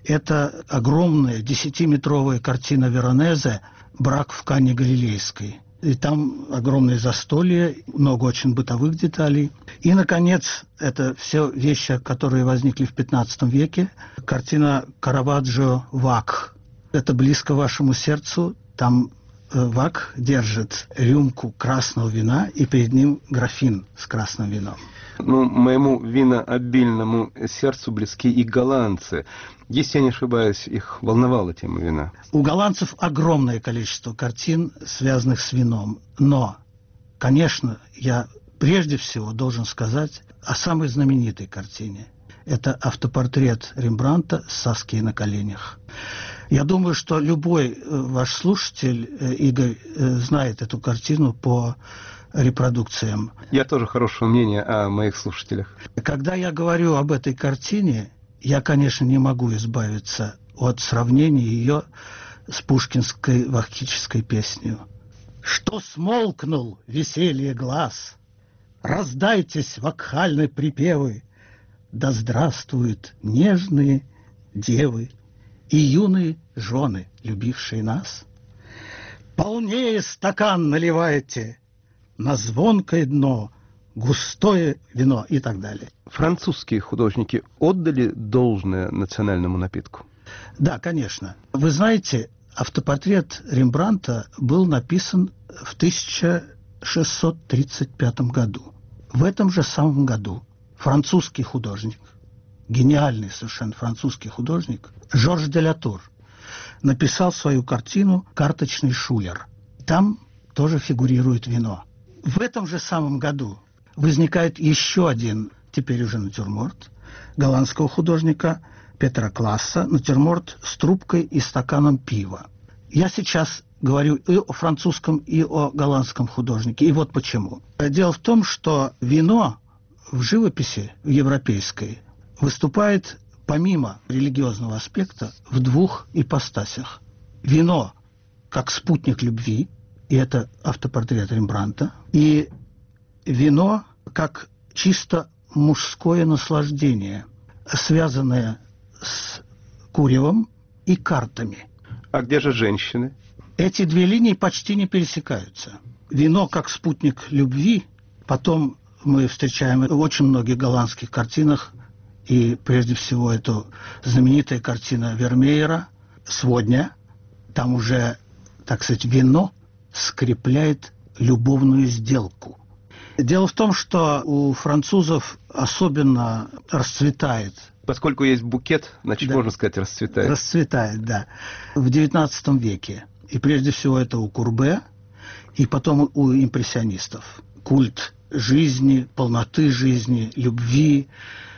K: это огромная десятиметровая картина Веронезе «Брак в Кане Галилейской». И там огромные застолья, много очень бытовых деталей. И, наконец, это все вещи, которые возникли в пятнадцатом веке. Картина Караваджо «Вак». Это близко вашему сердцу. Там Вак держит рюмку красного вина, и перед ним графин с красным вином.
A: Ну, моему винообильному сердцу близки и голландцы. Если я не ошибаюсь, их волновала тема вина.
K: У голландцев огромное количество картин, связанных с вином. Но, конечно, я прежде всего должен сказать о самой знаменитой картине. Это автопортрет Рембрандта с Саскией на коленях. Я думаю, что любой ваш слушатель, Игорь, знает эту картину по репродукциям.
A: Я тоже хорошего мнения о моих слушателях.
K: Когда я говорю об этой картине, я, конечно, не могу избавиться от сравнения ее с пушкинской ваххической песней. «Что смолкнул веселье глаз, раздайтесь вакхальные припевы, да здравствуют нежные девы и юные жены, любившие нас. Полнее стакан наливайте, на звонкое дно густое вино» и так далее.
A: Французские художники отдали должное национальному напитку?
K: Да, конечно. Вы знаете, автопортрет Рембрандта был написан в тысяча шестьсот тридцать пятом году. В этом же самом году французский художник, гениальный совершенно французский художник, Жорж де ла Тур написал свою картину «Карточный шулер». Там тоже фигурирует вино. В этом же самом году возникает еще один, теперь уже натюрморт, голландского художника Петера Класса, натюрморт с трубкой и стаканом пива. Я сейчас говорю и о французском, и о голландском художнике. И вот почему. Дело в том, что вино в живописи в европейской выступает помимо религиозного аспекта в двух ипостасях. Вино как спутник любви, и это автопортрет Рембрандта, и вино как чисто мужское наслаждение, связанное с куревом и картами.
A: А где же женщины?
K: Эти две линии почти не пересекаются. Вино как спутник любви, потом мы встречаем в очень многих голландских картинах, и прежде всего это знаменитая картина Вермеера «Сводня». Там уже, так сказать, вино скрепляет любовную сделку. Дело в том, что у французов особенно расцветает.
A: Поскольку есть букет, значит,
K: да,
A: можно сказать, расцветает.
K: Расцветает, да. В девятнадцатом веке. И прежде всего это у Курбе, и потом у импрессионистов. Культ жизни, полноты жизни, любви.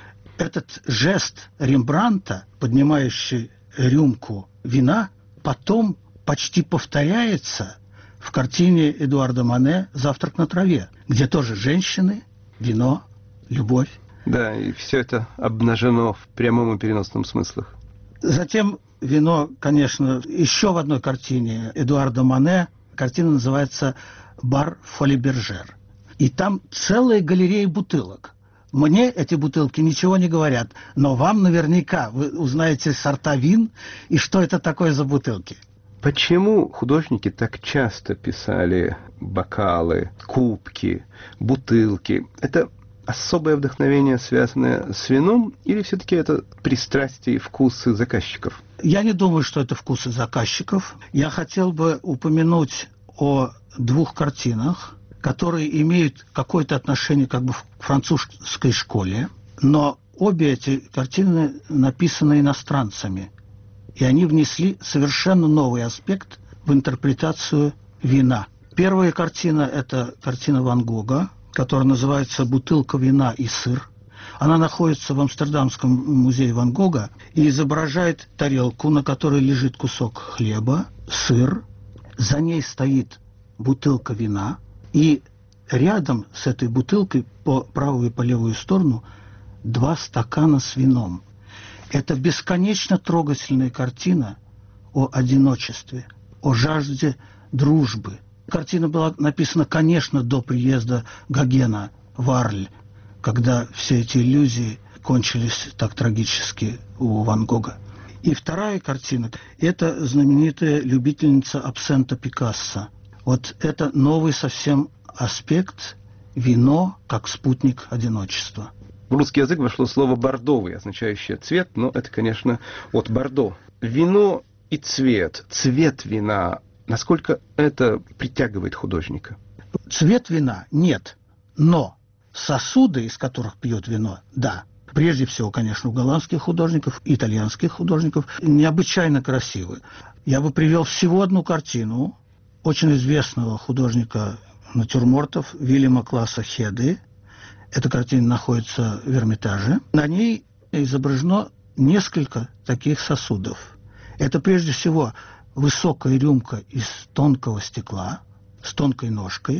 K: Этот жест Рембрандта, поднимающий рюмку вина, потом почти повторяется в картине Эдуарда Мане «Завтрак на траве», где тоже женщины, вино, любовь.
A: Да, и все это обнажено в прямом и переносном смыслах.
K: Затем вино, конечно, еще в одной картине Эдуарда Мане. Картина называется «Бар Фоли-Бержер». И там целая галерея бутылок. Мне эти бутылки ничего не говорят, но вам наверняка вы узнаете сорта вин и что это такое за бутылки.
A: Почему художники так часто писали бокалы, кубки, бутылки? Это особое вдохновение, связанное с вином, или все-таки это пристрастие и вкусы заказчиков?
K: Я не думаю, что это вкусы заказчиков. Я хотел бы упомянуть о двух картинах, которые имеют какое-то отношение как бы к французской школе, но обе эти картины написаны иностранцами, и они внесли совершенно новый аспект в интерпретацию вина. Первая картина – это картина Ван Гога, которая называется «Бутылка вина и сыр». Она находится в Амстердамском музее Ван Гога и изображает тарелку, на которой лежит кусок хлеба, сыр, за ней стоит бутылка вина, и рядом с этой бутылкой по правую и по левую сторону два стакана с вином. Это бесконечно трогательная картина о одиночестве, о жажде дружбы. Картина была написана, конечно, до приезда Гогена в Арль, когда все эти иллюзии кончились так трагически у Ван Гога. И вторая картина – это знаменитая любительница абсента Пикассо. Вот это новый совсем аспект – вино как спутник одиночества.
A: В русский язык вошло слово «бордовый», означающее цвет, но это, конечно, от Бордо. Вино и цвет, цвет вина, насколько это притягивает художника?
K: Цвет вина нет, но сосуды, из которых пьет вино, да. Прежде всего, конечно, у голландских художников, итальянских художников, необычайно красивы. Я бы привел всего одну картину очень известного художника натюрмортов Вильяма Класса Хеды. Эта картина находится в Эрмитаже. На ней изображено несколько таких сосудов. Это прежде всего высокая рюмка из тонкого стекла с тонкой ножкой.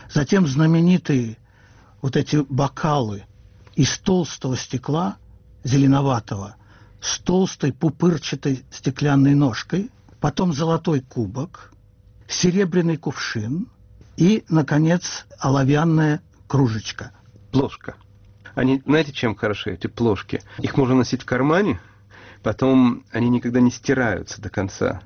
K: Затем знаменитые вот эти бокалы из толстого стекла, зеленоватого, с толстой пупырчатой стеклянной ножкой, потом золотой кубок, серебряный кувшин и, наконец, оловянная кружечка.
A: Плошка. Они, знаете, чем хороши эти плошки? Их можно носить в кармане, потом они никогда не стираются до конца.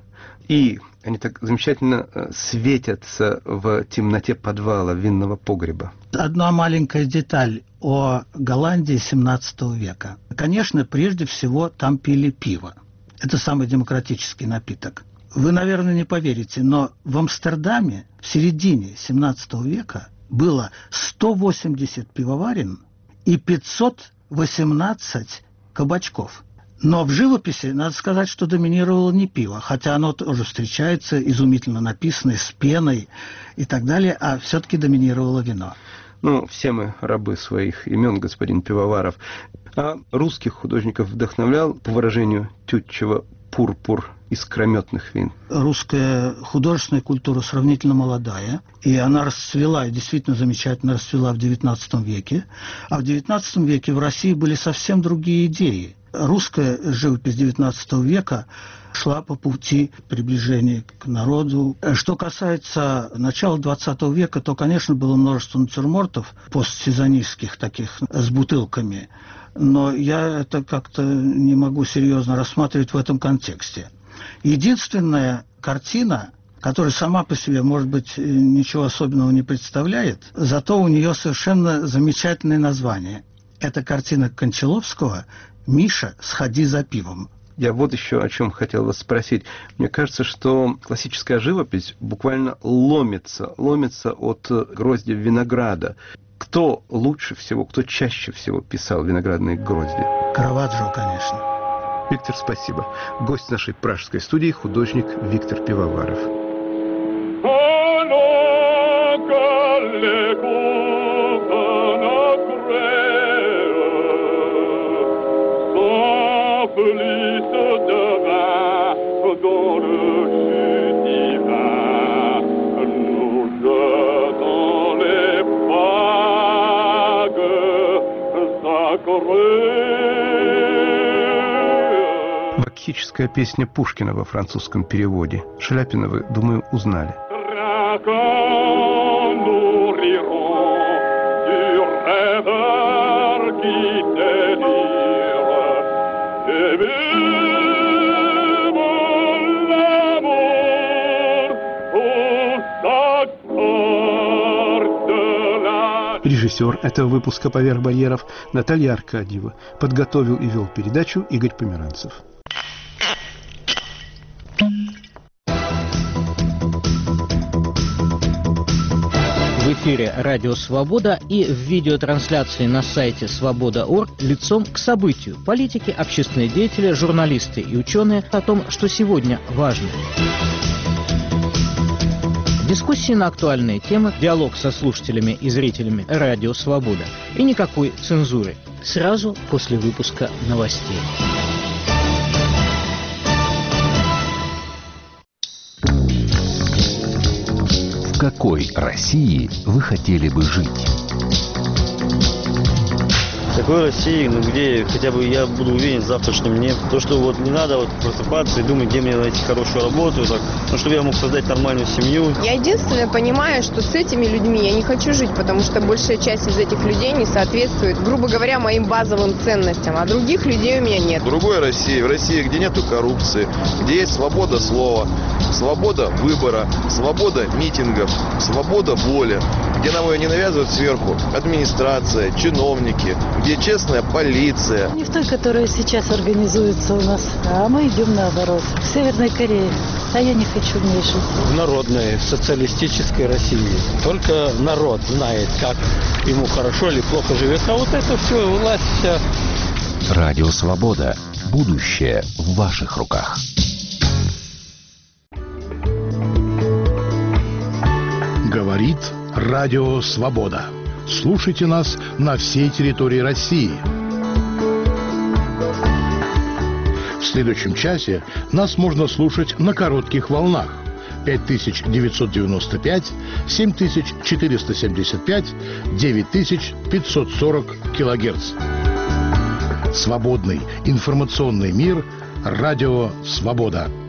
A: И они так замечательно светятся в темноте подвала винного погреба.
K: Одна маленькая деталь о Голландии семнадцатого века. Конечно, прежде всего там пили пиво. Это самый демократический напиток. Вы, наверное, не поверите, но в Амстердаме в середине семнадцатого века было сто восемьдесят пивоварен и пятьсот восемнадцать кабачков. Но в живописи, надо сказать, что доминировало не пиво, хотя оно тоже встречается, изумительно написанное, с пеной и так далее, а все-таки доминировало вино.
A: Ну, все мы рабы своих имен, господин Пивоваров. А русских художников вдохновлял, по выражению Тютчева, пурпур искрометных вин.
K: Русская художественная культура сравнительно молодая, и она расцвела, и действительно замечательно расцвела в девятнадцатом веке. А в девятнадцатом веке в России были совсем другие идеи. Русская живопись девятнадцатого века шла по пути приближения к народу. Что касается начала двадцатого века, то, конечно, было множество натюрмортов постсезонистских таких с бутылками, но я это как-то не могу серьезно рассматривать в этом контексте. Единственная картина, которая сама по себе, может быть, ничего особенного не представляет, зато у нее совершенно замечательное название. Это картина Кончаловского «Миша, сходи за пивом».
A: Я вот еще о чем хотел вас спросить. Мне кажется, что классическая живопись буквально ломится, ломится от гроздья винограда. Кто лучше всего, кто чаще всего писал виноградные грозди?
K: Караваджо, конечно.
A: Виктор, спасибо. Гость нашей пражской студии — художник Виктор Пивоваров. Бакхическая песня Пушкина во французском переводе. Шаляпина вы, думаю, узнали. Режиссер этого выпуска «Поверх барьеров» Наталья Аркадьева. Подготовил и вел передачу Игорь Померанцев.
L: В эфире «Радио Свобода» и в видеотрансляции на сайте свобода точка орг лицом к событию. Политики, общественные деятели, журналисты и ученые о том, что сегодня важно. Дискуссии на актуальные темы, диалог со слушателями и зрителями «Радио Свобода» и никакой цензуры. Сразу после выпуска новостей.
M: В какой России вы хотели бы жить?
N: В такой России, ну, где хотя бы я буду уверен в завтрашнем дне. То, что вот не надо вот просыпаться и думать, где мне найти хорошую работу, так, ну, чтобы я мог создать нормальную семью.
O: Я единственное понимаю, что с этими людьми я не хочу жить, потому что большая часть из этих людей не соответствует, грубо говоря, моим базовым ценностям, а других людей у меня нет.
P: В другой России, в России, где нету коррупции, где есть свобода слова, свобода выбора, свобода митингов, свобода воли, где нам ее не навязывают сверху администрация, чиновники, где честная полиция.
Q: Не в той, которая сейчас организуется у нас, а мы идем наоборот. В Северной Корее. А я не хочу в ней жить.
R: В народной, социалистической России. Только народ знает, как ему хорошо или плохо живет. А вот это все, власть вся.
M: Радио Свобода. Будущее в ваших руках.
S: Говорит Радио Свобода. Слушайте нас на всей территории России. В следующем часе нас можно слушать на коротких волнах пять тысяч девятьсот девяносто пять, семь тысяч четыреста семьдесят пять, девять тысяч пятьсот сорок килогерц. Свободный информационный мир. Радио «Свобода».